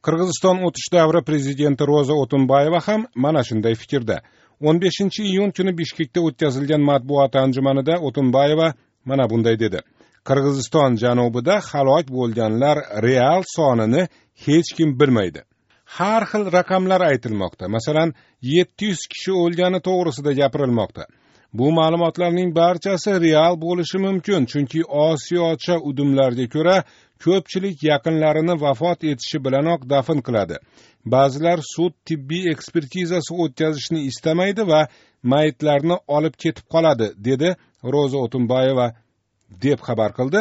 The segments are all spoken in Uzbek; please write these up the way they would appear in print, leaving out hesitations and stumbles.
Qirg'iziston o'tish davri prezidenti Roza Otunbayeva ham mana shunday fikrda. 15-iyun kuni Bishkekda o'tkazilgan matbuot anjumanida Otunbayeva mana bunday dedi. Qirg'iziston janubida halok bo'lganlar real sonini hech kim bilmaydi. Har xil raqamlar aytilmoqda. Masalan, 700 kishi o'lgani to'g'risida gapirilmoqda. Bu ma'lumotlarning barchasi real bo'lishi mumkin, chunki Osiyocha udumlarga ko'ra ko'pchilik yaqinlarini vafot etishi bilanoq dafn qiladi. Ba'zilar sud tibbiy ekspertizasi o'tkazishni istamaydi va mayitlarni olib ketib qoladi, dedi Roza Otunbayeva, deb xabar qildi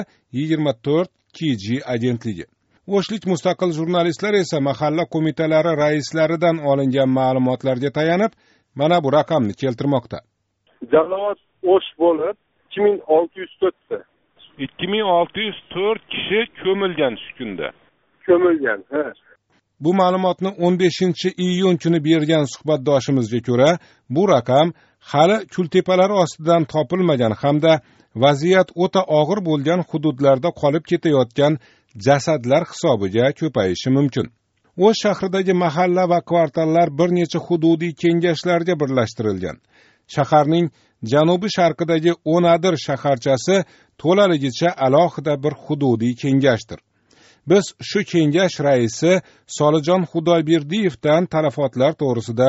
24KG agentligi. O'shlik mustaqil jurnalistlar esa mahalla qo'mitalari raislaridan olingan ma'lumotlarga tayanib, mana bu raqamni keltirmoqda. Jamoat o'sh bo'lib 2604 ta. 2604 kishi ko'milgan shu kunda. Ko'milgan, ha. Bu ma'lumotni 15-iyun kuni bergan suhbatdoshimizga ko'ra, bu raqam hali kultepalar ostidan topilmagan hamda vaziyat o'ta og'ir bo'lgan hududlarda qolib ketayotgan jasadlar hisobiga ko'payishi mumkin. O'sh shahridagi mahalla va kvartallar bir necha hududiy kengashlarga birlashtirilgan. Shaharning janubi sharqidagi Onadir shaharchasi to'laligicha alohida bir hududiy kengashdir. Biz shu kengash raisi Solijon Xudoyberdiyevdan talafotlar to'g'risida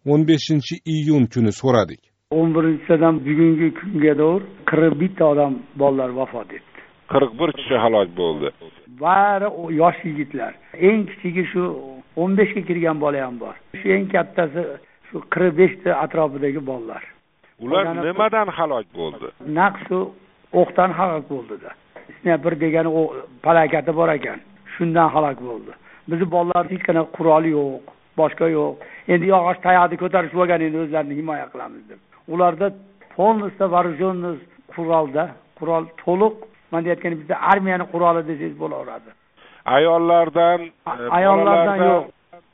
15-iyun kuni so'radik. 11-dan bugungi kunga doğru 41 ta odam bolalar vafot etdi. 41 kishi halok bo'ldi. Bari yosh yigitlar. Eng kichigi shu 15 ga kirgan bola ham bor. Shu eng kattasi shu 45 ta atrofidagi bolalar. Ular nimadan halok bo'ldi? Naqsu o'qdan halok bo'ldi-da. Snayper degani o palakati bor ekan. Shundan halok bo'ldi. Bizi bolalar hech qanday quroli yo'q, boshqa yo'q. Endi yog'och tayoqni ko'tarib bo'lgan endi o'zlarini himoya qilamiz deb. Ularda polностью вооруженный qurol to'liq, men aytganim bizda armiyani quroli desangiz bo'laveradi. Ayollardan yo'q.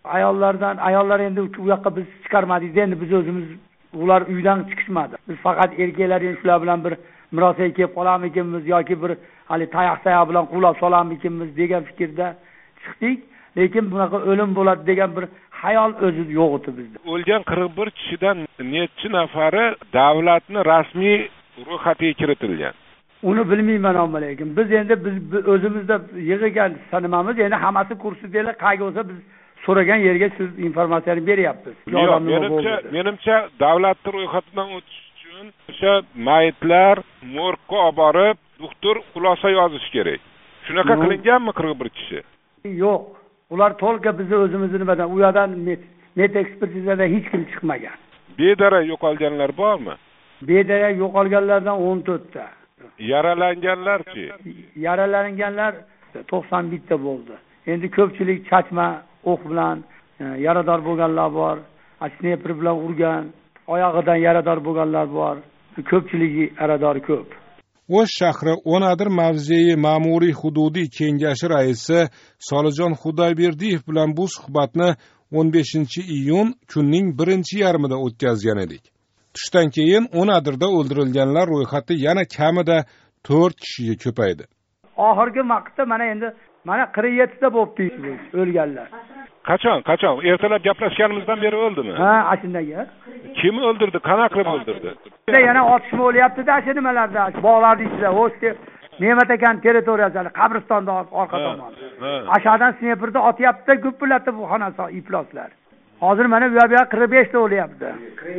Ayollar endi u yoqqa biz chiqarmadik. Endi biz o'zimiz ular uydan chiqishmadi. Biz faqat erkaklar shular bilan bir murosaga kelib qolamikimiz yoki bir hali tayoq bilan qulab solamikimiz degan fikrda chiqdik. Lekin bunaqa o'lim bo'ladi degan bir hayol o'zi yo'q edi bizda. O'lgan 41 kishidan necha nafari davlatning rasmiy ro'yxatiga kiritilgan? Uni bilmayman amma lekin biz endi o'zimizda yig'igan sanamamiz, endi hammasi kursidalar, qayga bo'lsa biz so'ragan yerga siz informatsiyani beryapsiz. Menimcha davlatning ro'yxatidan o'tish uchun o'sha mayitlar morgga olib borib, doktor xulosa yozish kerak. Shunaqa qilinganmi 41 kishi? Yo'q. Ular to'liq bizni o'zimizni nimadan, u yerdan met ekspertizadan hech kim chiqmagan. Bedarak yo'qolganlar bormi? Bedarak yo'qolganlardan 14 ta. Yaralanganlar-chi? Yaralanganlar 91 ta bo'ldi. Endi ko'pchilik chachma o'q bilan yarador bo'lganlar bor, snayper bilan urgan, oyog'idan yarador bo'lganlar bor. Ko'pchiligi yaradori ko'p. O'sh shahri Onadir mavzei ma'muriy hududiy kengashi raisi Solijon Xudoyberdiyev bilan bu suhbatni 15-iyun kunning birinchi yarmida o'tkazgan edik. Tushdan keyin Onadirda o'ldirilganlar ro'yxati yana kamida 4 kishiga ko'paydi. Oxirgi vaqtda mana 47 ta bo'libdi o'lganlar. Qachon? Ertalab gaplashganimizdan beri o'ldimi? Ha, ashundaga. Kim o'ldirdi? Qanaqa qilib o'ldirdi? Yana otishma bo'lyapti-da, shu nimalarda, bog'lar ichida, o'sha Ne'mat akan territoriyasida, qabristonda orqa tomon. Aşağıdan snayperda otyapti, gupillatdi bu xonasi ifloslar. Hozir mana bu yerga 45 ta o'lyapti.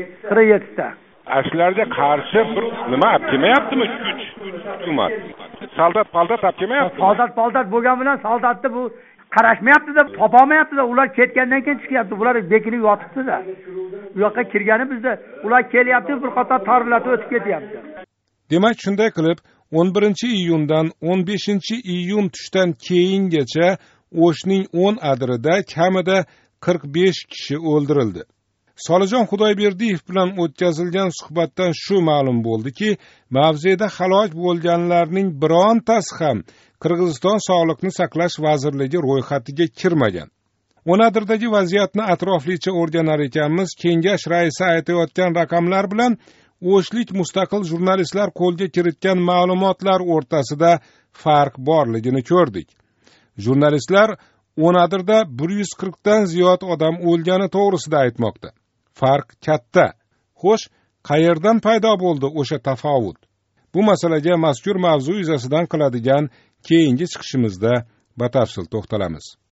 47 ta. Ashlarga qarshi bir nima olib kelmayaptimi kuch? Hukumat. Soldat olib kelmayapti. Soldat bo'lgan bilan soldatni bu qarashmayapti-da, topolmayapti-da. Ular ketgandan keyin chiqyapti. Bular bekilib yotibdi-da. Bu yoqqa kirgani bizda ular kelyapti, bir qator torlatib o'tib ketyapti. Demak, shunday qilib 11-iyundan 15-iyun tushdan keyingacha O'shning 10 adirida kamida 45 kishi o'ldirildi. Solijon Xudoyberdiyev bilan o'tkazilgan suhbatdan shu ma'lum bo'ldiki, mavzeda halok bo'lganlarning birontasi ham Qirg'iziston Sog'liqni saqlash vazirligi ro'yxatiga kirmagan. Onadirdagi vaziyatni atroflicha o'rganar ekanmiz, kengash raisi aytayotgan raqamlar bilan O'shlik mustaqil jurnalistlar qo'lga kiritgan ma'lumotlar o'rtasida farq borligini ko'rdik. Jurnalistlar Onadirda 140 dan ziyod odam o'lgani to'g'risida aytmoqda. Farq katta. Xo'sh, qayerdan paydo bo'ldi o'sha tafovut? Bu masalaga mazkur mavzu yuzasidan qiladigan keyingi chiqishimizda batafsil to'xtalamiz.